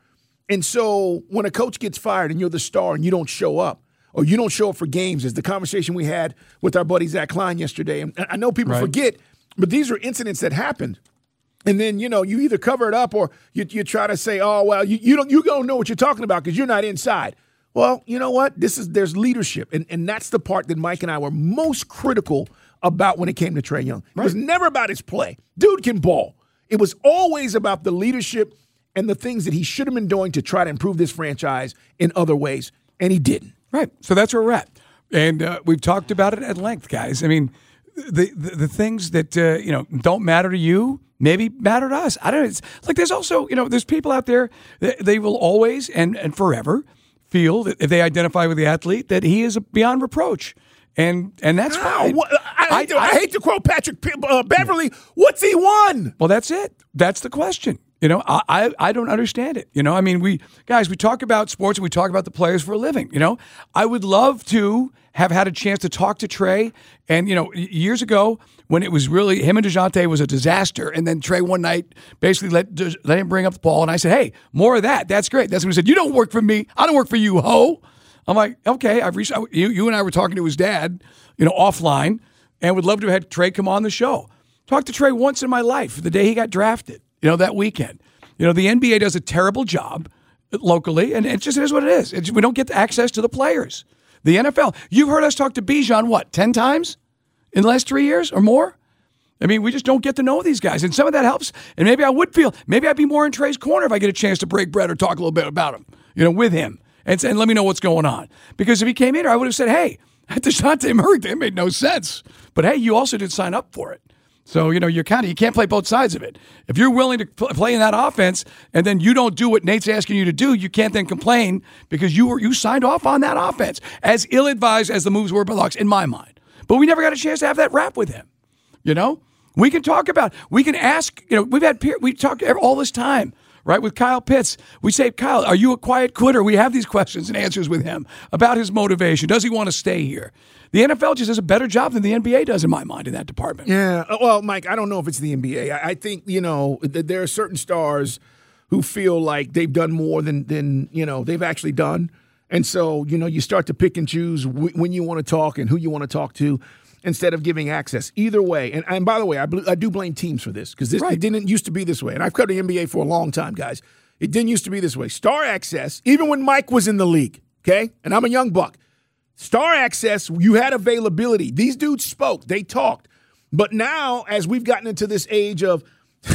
And so when a coach gets fired and you're the star and you don't show up, or you don't show up for games, is the conversation we had with our buddy Zach Klein yesterday. And I know people Right. forget, but these are incidents that happened. And then, you know, you either cover it up or you, you try to say, oh, well, you, you don't you don't know what you're talking about because you're not inside. Well, you know what? This is there's leadership. And, and that's the part that Mike and I were most critical about when it came to Trae Young. It was never about his play. Dude can ball. It was always about the leadership and the things that he should have been doing to try to improve this franchise in other ways. And he didn't. Right. So that's where we're at. And uh, we've talked about it at length, guys. I mean, the the, the things that, uh, you know, don't matter to you maybe matter to us. I don't know. It's like there's also, you know, there's people out there that they will always and, and forever feel that if they identify with the athlete that he is beyond reproach. And and that's fine. What, I, I, hate to, I, I hate to quote Patrick uh, Beverly. What's he won? Well, that's it. That's the question. You know, I, I I don't understand it. You know, I mean, we guys, we talk about sports and we talk about the players for a living. You know, I would love to have had a chance to talk to Trae. And, you know, years ago when it was really him and DeJounte was a disaster. And then Trae one night basically let, let him bring up the ball. And I said, hey, more of that. That's great. That's when he said, you don't work for me. I don't work for you, ho. I'm like, okay, I've reached out. You, you and I were talking to his dad, you know, offline, and would love to have had Trae come on the show. Talked to Trae once in my life, the day he got drafted, you know, that weekend. You know, the N B A does a terrible job locally, and it just is what it is. It's, we don't get access to the players. The N F L, you've heard us talk to Bijan, what, ten times in the last three years or more? I mean, we just don't get to know these guys, and some of that helps. And maybe I would feel, maybe I'd be more in Trae's corner if I get a chance to break bread or talk a little bit about him, you know, with him, and, and let me know what's going on. Because if he came in here, I would have said, hey, DeJounte Murray, that made no sense. But hey, you also did sign up for it. So, you know, you're kind of, you can't play both sides of it. If you're willing to play in that offense and then you don't do what Nate's asking you to do, you can't then complain because you were you signed off on that offense, as ill-advised as the moves were by Lux, in my mind. But we never got a chance to have that rap with him. You know, we can talk about, we can ask, you know, we've had, peer, we talk all this time, right, with Kyle Pitts. We say, Kyle, are you a quiet quitter? We have these questions and answers with him about his motivation. Does he want to stay here? The N F L just does a better job than the N B A does, in my mind, in that department. Yeah. Well, Mike, I don't know if it's the N B A. I, I think, you know, th- there are certain stars who feel like they've done more than, than you know, they've actually done. And so, you know, you start to pick and choose w- when you want to talk and who you want to talk to instead of giving access. Either way. And, and by the way, I, bl- I do blame teams for this because this right. it didn't used to be this way. And I've covered the N B A for a long time, guys. It didn't used to be this way. Star access, even when Mike was in the league, okay, and I'm a young buck, Star access, you had availability. These dudes spoke. They talked. But now, as we've gotten into this age of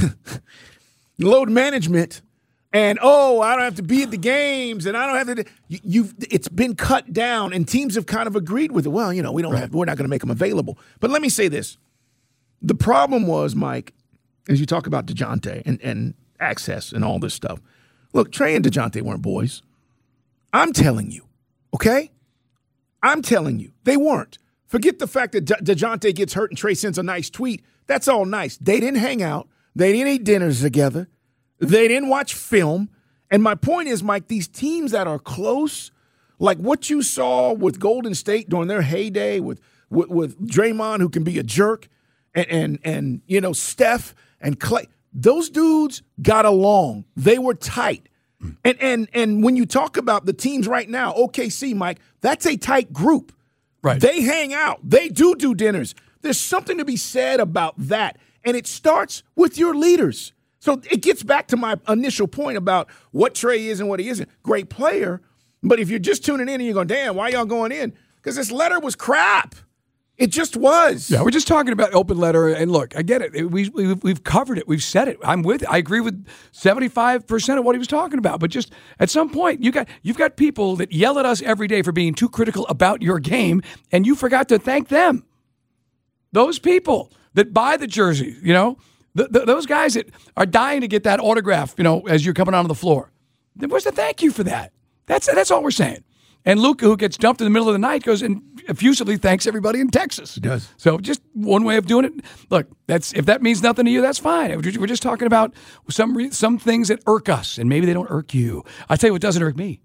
load management and, oh, I don't have to be at the games and I don't have to you, – you've it's been cut down and teams have kind of agreed with it. Well, you know, we don't right. have, we're not going to make them available. But let me say this. The problem was, Mike, as you talk about DeJounte and, and access and all this stuff, look, Trae and DeJounte weren't boys. I'm telling you, okay? I'm telling you, they weren't. Forget the fact that De- DeJounte gets hurt and Trae sends a nice tweet. That's all nice. They didn't hang out. They didn't eat dinners together. They didn't watch film. And my point is, Mike, these teams that are close, like what you saw with Golden State during their heyday with with, with Draymond, who can be a jerk, and, and, and you know, Steph and Clay, those dudes got along. They were tight. And and and when you talk about the teams right now, O K C, Mike, that's a tight group. Right. They hang out. They do do dinners. There's something to be said about that. And it starts with your leaders. So it gets back to my initial point about what Trae is and what he isn't. Great player. But if you're just tuning in and you're going, damn, why y'all going in? Because this letter was crap. It just was. Yeah, we're just talking about open letter. And look, I get it. We, we, we've covered it. We've said it. I'm with it. I agree with seventy-five percent of what he was talking about. But just at some point, you got, you've got people that yell at us every day for being too critical about your game, and you forgot to thank them. Those people that buy the jersey, you know, the, the, those guys that are dying to get that autograph, you know, as you're coming onto the floor. Where's the thank you for that? That's that's all we're saying. And Luka, who gets dumped in the middle of the night, goes and effusively thanks everybody in Texas. He does. So just one way of doing it. Look, that's if that means nothing to you, that's fine. We're just talking about some some things that irk us, and maybe they don't irk you. I tell you what doesn't irk me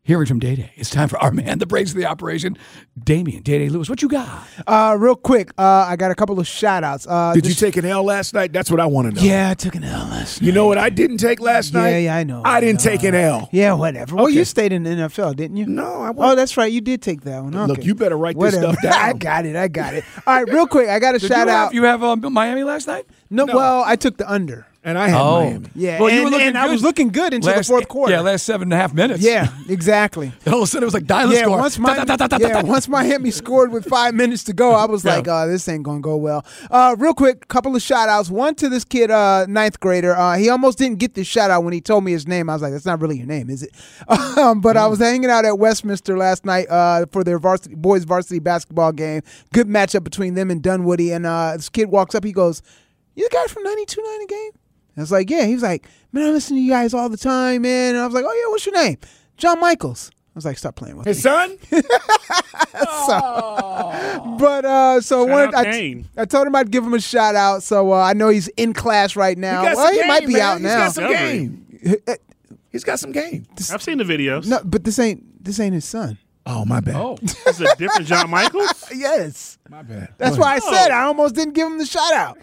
hearing from Day Day. It's time for our man, the brains of the operation, Damian Day Day Lewis. What you got? Uh, real quick, uh, I got a couple of shout outs. Uh, Did you take an L last night? That's what I want to know. Yeah, I took an L last night. You know what I didn't take last yeah, night? Yeah, yeah, I know. I didn't know. take an L. Yeah, whatever. Well, Okay. you stayed in the N F L, didn't you? No, I wasn't. Oh, that's right. You did take that one. Okay. Look, you better write this Whatever. stuff down. I got it. I got it. All right, real quick, I got a Did shout you have, out. You have uh, Miami last night? No, No. well, I took the under. And I had Oh. Miami. Yeah, Well, you and, were looking and I good. was looking good until Last- the fourth quarter. Yeah, last seven and a half minutes. Yeah, exactly. And all of a sudden, it was like dial a Yeah, score. once, Da, my, da, da, da, da, yeah da. once Miami scored with five minutes to go, I was Yeah. like, uh, this ain't going to go well. Uh, real quick, couple of shout-outs. One to this kid, uh, ninth grader. Uh, he almost didn't get this shout-out when he told me his name. I was like, that's not really your name, is it? Um, but I was hanging out at Westminster last night uh, for their varsity boys varsity basketball game. Good matchup between them and Dunwoody. And uh, this kid walks up. He goes, you the guy from ninety-two ninety game? I was like, yeah. He was like, man, I listen to you guys all the time, man. And I was like, oh, yeah, what's your name? John Michaels. I was like, stop playing with His me. son? So- but uh, so Shout one, out I, Kane. I told him I'd give him a shout out. So uh, I know he's in class right now. He got well, some he game, might be man. out He's now. got some Discovery. game. He's got some game. I've seen the videos. No, but this ain't this ain't his son. Oh, my bad. Oh. It's a different John Michaels. Yes, My bad. that's Go why I ahead. said I almost didn't give him the shout out.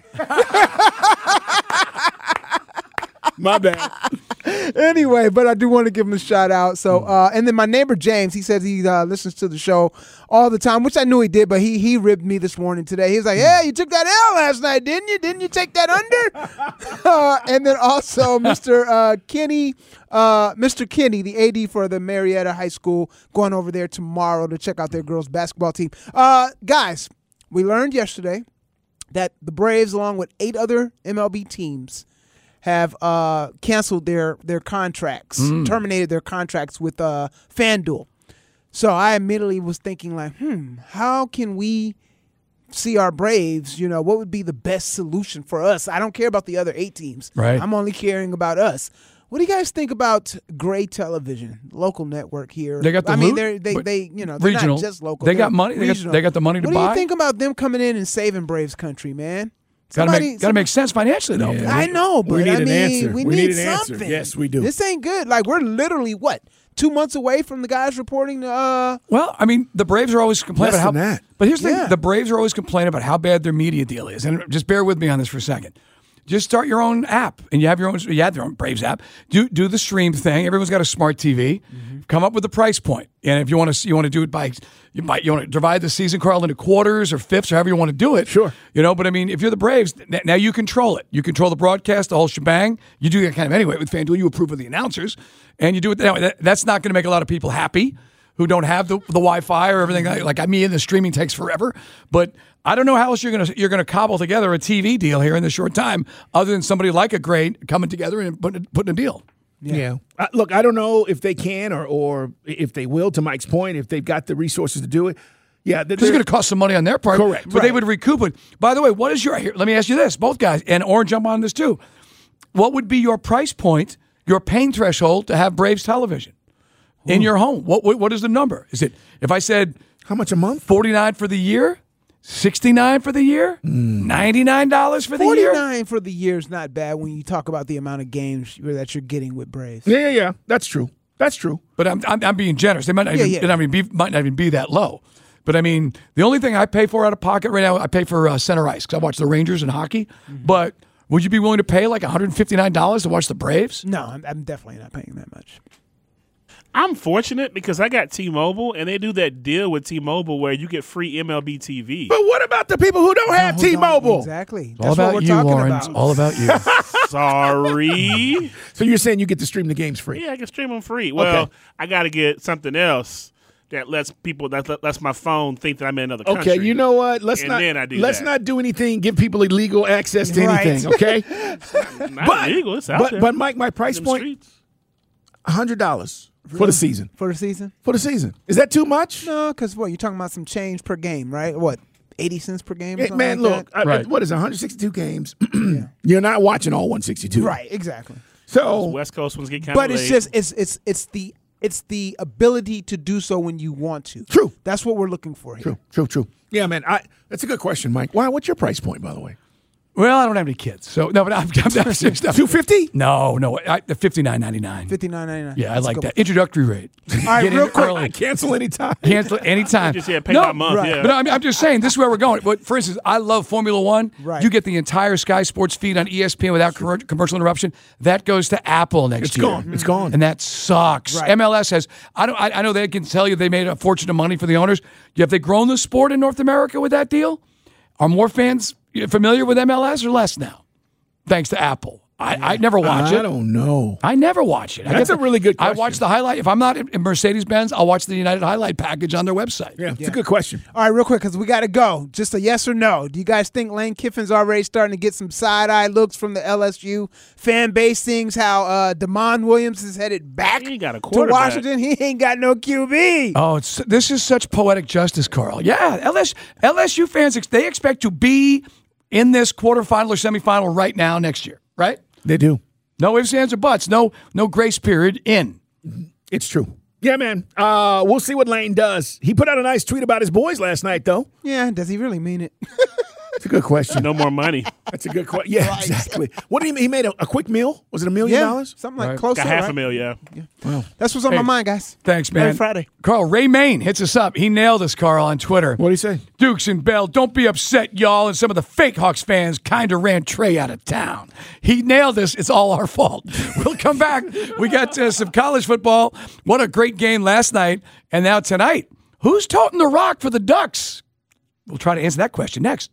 My bad. Anyway, but I do want to give him a shout out. So, uh, and then my neighbor James, he says he uh, listens to the show all the time, which I knew he did, but he he ribbed me this morning today. He was like, "Yeah, you took that L last night, didn't you? Didn't you take that under?" uh, and then also Mister Uh, Kenny, uh, Mister Kenny, the A D for the Marietta High School, going over there tomorrow to check out their girls basketball team. Uh, guys, we learned yesterday that the Braves, along with eight other M L B teams, have uh, canceled their their contracts, Mm. terminated their contracts with uh, FanDuel. So I immediately was thinking, like, hmm, how can we see our Braves? You know, what would be the best solution for us? I don't care about the other eight teams. Right. I'm only caring about us. What do you guys think about Gray Television, local network here? They got the I mean, loot, they're, they but they you know they're regional. not just local. They They're got money. They got, regional. they got the money to what buy. do you think about them coming in and saving Braves country, man? Got to Somebody- make got to make sense financially, though. Yeah. I know, but We need I an mean, answer. we, We need, need an answer. something. Yes, we do. This ain't good. Like, we're literally what two months away from the guys reporting. Uh, Well, I mean, the Braves are always complaining Less about how. than that. But here's the Yeah. thing: the Braves are always complaining about how bad their media deal is. And just bear with me on this for a second. Just start your own app, and you have your own. You have your own Braves app. Do do the stream thing. Everyone's got a smart T V. Mm-hmm. Come up with a price point, and if you want to, you want to do it by you might you want to divide the season, Carl, into quarters or fifths, or however you want to do it. Sure. You know, but I mean, if you're the Braves, n- now you control it. You control the broadcast, the whole shebang. You do that kind of anyway with FanDuel. You approve of the announcers, and you do it that way. That, that's not going to make a lot of people happy who don't have the, the Wi-Fi or everything. Like, like me, and the streaming takes forever. But I don't know how else you're gonna you're gonna cobble together a T V deal here in this short time, other than somebody like a Great coming together and putting putting a deal. Yeah. Uh, look, I don't know if they can or or if they will. To Mike's point, if they've got the resources to do it, yeah, This is going to cost some money on their part. Correct, But they right. would recoup it. By the way, what is your? Here, let me ask you this, both guys, and Oren, jump on this too. What would be your price point, your pain threshold to have Braves television in your home? What, what what is the number? Is it if I said how much a month? Forty nine for the year, sixty nine for the year, ninety nine dollars for the year. forty-nine for the year is not bad when you talk about the amount of games that you're getting with Braves. Yeah, yeah, yeah. That's true. That's true. But I'm I'm, I'm being generous. They might not Yeah, even, yeah. they might not even be might not even be that low. But I mean, the only thing I pay for out of pocket right now, I pay for uh, center ice because I watch the Rangers and hockey. Mm-hmm. But would you be willing to pay like one hundred fifty-nine dollars to watch the Braves? No, I'm, I'm definitely not paying that much. I'm fortunate because I got T-Mobile, and they do that deal with T-Mobile where you get free M L B T V. But what about the people who don't have Who don't- T-Mobile? Exactly. It's all That's what about we're you, talking Lauren. about. It's all about you. Sorry. So you're saying you get to stream the games free? Yeah, I can stream them free. Well, Okay. I got to get something else that lets people that lets my phone think that I'm in another country. Okay, you know what? Let's And not then I do let's that. not do anything. Give people illegal access to Right. anything. Okay, Not but illegal. It's out but, there. but Mike, my price Them point streets. a hundred dollars for the season. For the season? For the season, is that too much? No, because what, you're talking about some change per game, right? What, eighty cents per game or Hey, something man, like look, that? I- Right. what is it, one hundred sixty-two games? You're not watching all one hundred sixty-two, Right, exactly. So West Coast ones get kind of But it's just it's it's it's the it's the ability to do so when you want to. True. That's what we're looking for here. true, true, true. Yeah, man, I, that's a good question, Mike. Why? What's your price point, by the way? Well, I don't have any kids, so no. But I'm, I'm not serious. Two fifty? No, no. I, the fifty nine ninety nine. Fifty nine ninety nine. Yeah, I like that introductory rate. All right, Get real in quick. early. Cancel anytime. Cancel anytime. Just, yeah, pay no, by month, right. yeah. But I'm, I'm just saying, this is where we're going. But for instance, I love Formula One. Right. You get the entire Sky Sports feed on E S P N without com- commercial interruption. That goes to Apple next It's year. gone. It's gone. And that sucks. Right. M L S has. I don't. I, I know they can tell you they made a fortune of money for the owners. Have they grown the sport in North America with that deal? Are more fans familiar with M L S or less now? Thanks to Apple. I, I never watch I it. I don't know. I never watch it. I That's get a the- really good question. I watch the highlight. If I'm not in Mercedes-Benz, I'll watch the United highlight package on their website. Yeah, it's a good question. All right, real quick, because we got to go. Just a yes or no. Do you guys think Lane Kiffin's already starting to get some side-eye looks from the L S U fan base? Things how uh, DeMond Williams is headed back He got a to quarterback. Washington. He ain't got no Q B. Oh, it's, this is such poetic justice, Carl. Yeah, L S, L S U fans, ex- they expect to be in this quarterfinal or semifinal right now next year, right? They do. No ifs, ands, or buts. No, no grace period in. It's true. Yeah, man. Uh, we'll see what Lane does. He put out a nice tweet about his boys last night, though. Yeah, does he really mean it? That's a good question. No more money. That's a good question. Yeah, exactly. What did he? He made a, a quick meal. Was it a million Yeah, dollars? something like Right. close Got to half right? a mil, yeah. Wow. That's what's on Hey, my mind, guys. Thanks, man. Happy Friday. Carl, Ray Main hits us up. He nailed us, Carl, on Twitter. What did he say? Dukes and Bell, don't be upset, y'all. And some of the fake Hawks fans kind of ran Trey out of town. He nailed us. It's all our fault. We'll come back. We got uh, some college football. What a great game last night. And now tonight, who's toting the rock for the Ducks? We'll try to answer that question next.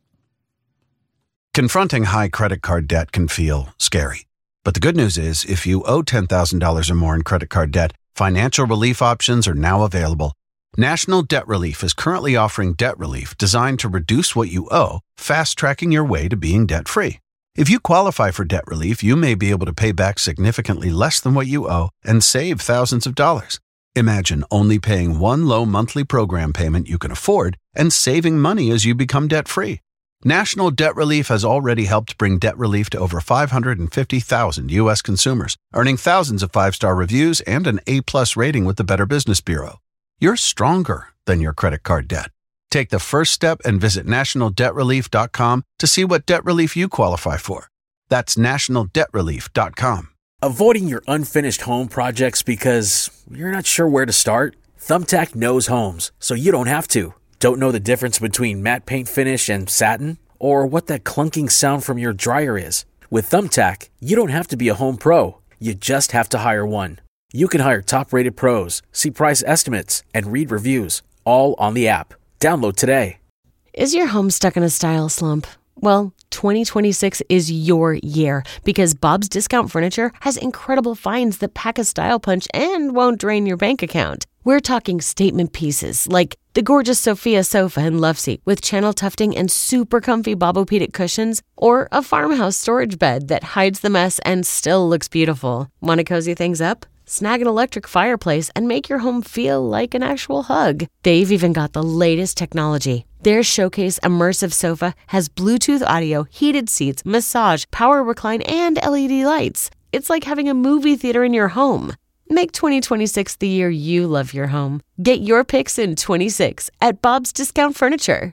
Confronting high credit card debt can feel scary. But the good news is, if you owe ten thousand dollars or more in credit card debt, financial relief options are now available. National Debt Relief is currently offering debt relief designed to reduce what you owe, fast-tracking your way to being debt-free. If you qualify for debt relief, you may be able to pay back significantly less than what you owe and save thousands of dollars. Imagine only paying one low monthly program payment you can afford and saving money as you become debt-free. National Debt Relief has already helped bring debt relief to over five hundred fifty thousand U S consumers, earning thousands of five-star reviews and an A-plus rating with the Better Business Bureau. You're stronger than your credit card debt. Take the first step and visit national debt relief dot com to see what debt relief you qualify for. That's national debt relief dot com. Avoiding your unfinished home projects because you're not sure where to start? Thumbtack knows homes, so you don't have to. Don't know the difference between matte paint finish and satin? Or what that clunking sound from your dryer is? With Thumbtack, you don't have to be a home pro. You just have to hire one. You can hire top-rated pros, see price estimates, and read reviews, all on the app. Download today. Is your home stuck in a style slump? Well, twenty twenty-six is your year because Bob's Discount Furniture has incredible finds that pack a style punch and won't drain your bank account. We're talking statement pieces like the gorgeous Sophia sofa and love seat with channel tufting and super comfy Bobopedic cushions, or a farmhouse storage bed that hides the mess and still looks beautiful. Want to cozy things up? Snag an electric fireplace and make your home feel like an actual hug. They've even got the latest technology. Their Showcase Immersive Sofa has Bluetooth audio, heated seats, massage, power recline, and L E D lights. It's like having a movie theater in your home. Make twenty twenty-six the year you love your home. Get your picks in twenty-six at Bob's Discount Furniture.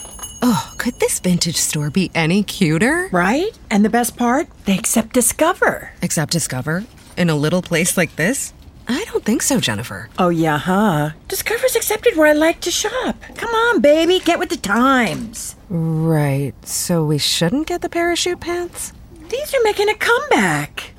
Oh, could this vintage store be any cuter? Right? And the best part? They accept Discover. Accept Discover? In a little place like this? I don't think so, Jennifer. Oh, yeah, huh? Discover's accepted where I like to shop. Come on, baby, get with the times. Right, so we shouldn't get the parachute pants? These are making a comeback.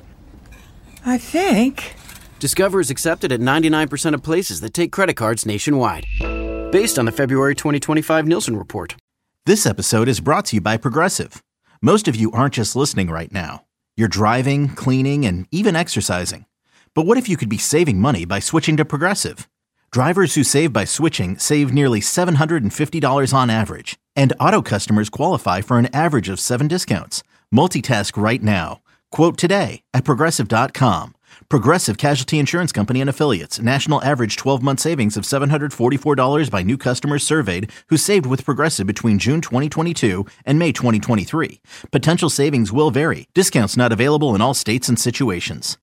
I think. Discover is accepted at ninety-nine percent of places that take credit cards nationwide. Based on the February twenty twenty-five Nielsen report. This episode is brought to you by Progressive. Most of you aren't just listening right now. You're driving, cleaning, and even exercising. But what if you could be saving money by switching to Progressive? Drivers who save by switching save nearly seven hundred fifty dollars on average. And auto customers qualify for an average of seven discounts. Multitask right now. Quote today at Progressive dot com. Progressive Casualty Insurance Company and Affiliates. National average twelve-month savings of seven hundred forty-four dollars by new customers surveyed who saved with Progressive between June twenty twenty-two and May twenty twenty-three. Potential savings will vary. Discounts not available in all states and situations.